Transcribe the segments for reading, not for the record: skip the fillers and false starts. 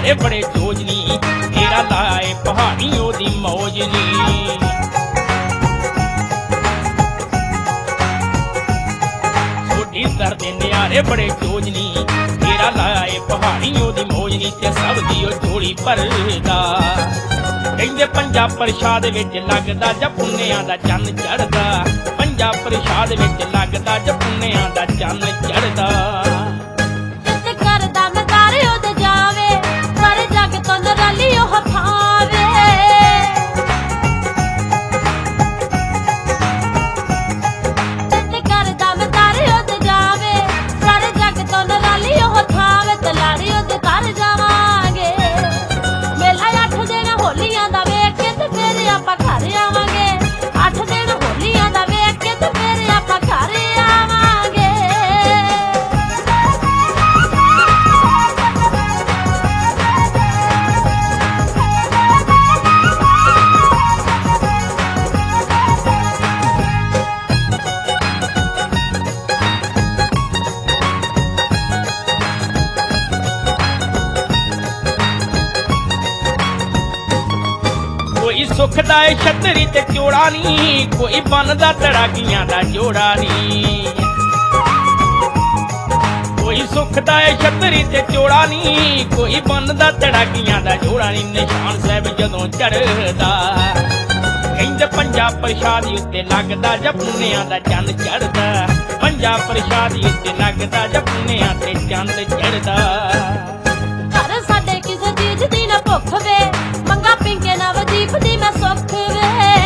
ਨਿਆਰੇ ਬੜੇ ਚੋਜਨੀ ਤੇਰਾ ਲਾਏ ਪਹਾੜੀ ਉਹਦੀ ਮੌਜ ਨੀ ਸੋਢੀਸਰ ਦੇ ਨਿਆਰੇ ਬੜੇ ਚੋਜਨੀ ਤੇਰਾ ਲਾਏ ਪਹਾੜੀ ਉਹਦੀ ਮੌਜ ਨੀ ਤੇ ਸਭ ਦੀ ਉਹ ਝੋਲੀ ਭਰਦਾ ਕਹਿੰਦੇ ਪੰਜਾ ਪ੍ਰਸ਼ਾਦ ਵਿੱਚ ਲੱਗਦਾ ਜਾਂ ਪੁੰਨਿਆਂ ਦਾ ਚੰਨ ਚੜ੍ਹਦਾ ਪੰਜਾ ਪ੍ਰਸ਼ਾਦ ਵਿੱਚ ਲੱਗਦਾ ਜਾਂ ਪੁੰਨਿਆਂ ਦਾ ਚੰਨ ਚੜ੍ਹਦਾ ਤੇ ਕਰਦਾ ਨਜ਼ਾਰੇ ਉਹਦੇ ਜਾਵੇ ਸਾਰੇ ਜੱਗ ਤੋਂ ਨਰਾਲੀ ਉਹ ਥਾਵੇ ਤੇ ਕਰਦਾ ਨਜ਼ਾਰੇ ਉਹਦੇ ਜਾਵੇ ਸਾਰੇ ਜੱਗ ਤੋਂ ਨਰਾਲੀ ਉਹ ਥਾਵੇ ਤੇ ਲਾੜੀ ਉਹਦੇ ਘਰ ਜਾਵਾਂਗੇ ਮੇਲਾ 8 ਦਿਨ ਹੋਲੀਆਂ ਦਾ ਵੇਖ ਕੇ ਤੇ ਫਿਰ ਆਪਾਂ ਘਰ ਆਵਾਂਗੇ 8 ਦਿਨ ਹੋਲੀਆਂ ਦਾ ਵੇਖ ਕੇ ਤੇ ਫਿਰ ਆਪਾਂ ਘਰ ਆਵਾਂਗੇ ਕੋਈ ਸੁੱਖ ਦਾ ਏ ਛਤਰੀ ਤੇ ਚੋੜਾ ਨੀ ਕੋਈ ਬਣਦਾ ਤੜਾਕੀਆਂ ਦਾ ਜੋੜਾ ਨੀ ਕੋਈ ਸੁੱਖ ਦਾ ਏ ਛਤਰੀ ਤੇ ਚੋੜਾ ਨੀ ਕੋਈ ਬਣਦਾ ਤੜਾਕੀਆਂ ਦਾ ਜੋੜਾ ਨੀ ਨਿਸ਼ਾਨ ਸਾਹਿਬ ਜਦੋਂ ਚੜ੍ਹਦਾ ਕਹਿੰਦੇ ਪੰਜਾ ਪ੍ਰਸ਼ਾਦੀ ਉੱਤੇ ਲੱਗਦਾ ਜਾਂ ਪੁੰਨਿਆਂ ਦਾ ਚੰਨ ਚੜ੍ਹਦਾ ਪੰਜਾ ਪ੍ਰਸ਼ਾਦੀ ਉੱਤੇ ਲੱਗਦਾ ਜਾਂ ਪੁੰਨਿਆਂ ਤੇ ਚੰਨ ਚੜ੍ਹਦਾ ਘਰ ਸਾਡੇ ਕਿਸੇ ਚੀਜ਼ ਦੀ ਨਾ ਭੁੱਖ ਵੇ ਮੰਗਾ ਪਿੰਕੇ ਨਾ ਵਦੀਪ ਦੀ ਮੈਂ ਸੁੱਖ ਵੇ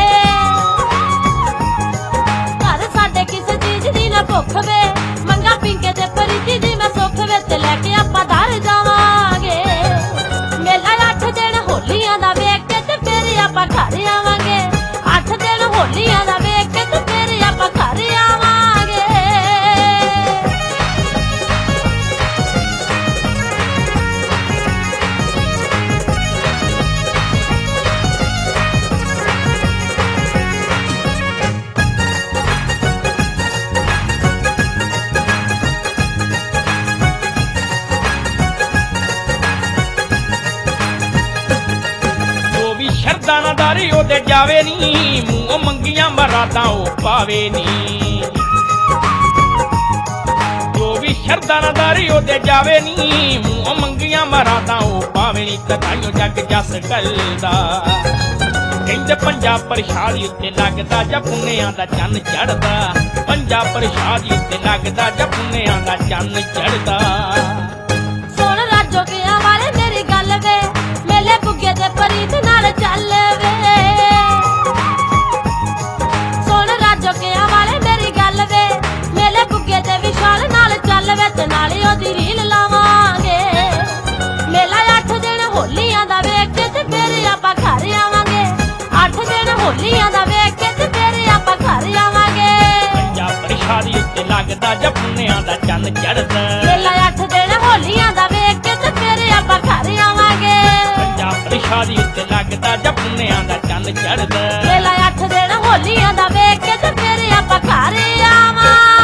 ਘਰ ਸਾਡੇ ਕਿਸੇ ਚੀਜ਼ ਦੀ ਨਾ ਭੁੱਖ ਵੇ ਮੰਗਾ ਪਿੰਕੇ ਤੇ ਪ੍ਰੀਤੀ ਦੀ ਮੈਂ ਸੁੱਖ ਵੇ ਤੇ ਲੈ ਕੇ ਆਪਾਂ ਦਰ ਜਾਵਾਂਗੇ ਮੇਲਾ 8 ਦਿਨ ਹੋਲੀਆਂ ਦਾ ਵੇਖ ਕੇ ਤੇ ਫਿਰ ਆਪਾਂ ਘਰ ਆਵਾਂਗੇ 8 ਦਿਨ ਹੋਲੀਆਂ ਦਾ ਵੇਖ ਕੇ ਤੇ ਫਿਰ ਆਪਾਂ ਘਰ ਆਵਾਂਗੇ ਸ਼ਰਧਾ ਨਾ ਦਾਰੀ ਉਹਦੇ ਜਾਵੇ ਨੀ ਮੂੰਹ ਮੰਗੀਆਂ ਮਰਾਦਾਂ ਉਹ ਪਾਵੇ ਨੀ ਜੋ ਵੀ ਸ਼ਰਧਾ ਨਾ ਦਾਰੀ ਉਹਦੇ ਜਾਵੇ ਨੀ ਮੂੰਹ ਮੰਗੀਆਂ ਮਰਾਦਾਂ ਉਹ ਪਾਵੇ ਨੀ ਤਤਾਈਓ ਜੱਗ ਜਸ ਕਰਦਾ ਕਹਿੰਦੇ ਪੰਜਾ ਪ੍ਰਸ਼ਾਦੀ ਉੱਤੇ ਲੱਗਦਾ ਜਾਂ ਪੁੰਨਿਆਂ ਦਾ ਚੰਨ ਚੜ੍ਹਦਾ ਪੰਜਾ ਪ੍ਰਸ਼ਾਦੀ ਉੱਤੇ ਲੱਗਦਾ ਜਾਂ ਪੁੰਨਿਆਂ ਦਾ ਚੰਨ ਚੜ੍ਹਦਾ ਸੁਣ ਰਾਜੋ ਗਿਆ ਵਾਲੇ ਮੇਰੀ ਗੱਲ ਵੇ ਮੇਲੇ ਪੁੱਗੇ ਤੇ ਪ੍ਰੀਤ ਨਾਲ ਚੱਲ ਵੇ ਸੁਣ ਰਾਜੋ ਗਿਆ ਵਾਲੇ ਮੇਰੀ ਗੱਲ ਵੇ ਮੇਲੇ ਪੁੱਗੇ ਤੇ ਵਿਸ਼ਾਲ ਨਾਲ ਚੱਲ ਵੇ ਤੇ ਨਾਲੇ ਉਹਦੀ ਰੀਲ ਲਾਵਾਂਗੇ ਮੇਲਾ 8 ਦਿਨ ਹੋਲੀਆਂ ਦਾ ਵੇਖ ਕੇ ਤੇ ਫਿਰ ਆਪਾਂ ਘਰ ਆਵਾਂਗੇ 8 ਦਿਨ ਹੋਲੀਆਂ ਦਾ ਵੇਖ ਕੇ ਤੇ ਫਿਰ ਆਪਾਂ ਘਰ ਆਵਾਂਗੇ ਪੰਜਾ ਪ੍ਰਸ਼ਾਦੀ ਉੱਤੇ ਲੱਗਦਾ ਜਾਂ ਪੁੰਨਿਆਂ ਦਾ ਚੰਨ ਚੜ੍ਹਦਾ ਮੇਲਾ 8 ਦਿਨ ਹੋਲੀਆਂ ਦਾ ਵੇਖ ਕੇ ਤੇ ਫਿਰ ਆਪਾਂ ਘਰ ਆਵਾਂਗੇ ਪੰਜਾ ਪ੍ਰਸ਼ਾਦੀ ਉੱਤੇ ਲੱਗਦਾ ਜਾਂ ਪੁੰਨਿਆਂ ਦਾ ਚੰਨ ਚੜ੍ਹਦਾ ਮੇਲਾ 8 ਦਿਨ ਹੋਲੀਆਂ ਦਾ ਵੇਖ ਕੇ ਤੇ ਫਿਰ ਆਪਾਂ ਘਰ ਆਵਾਂਗੇ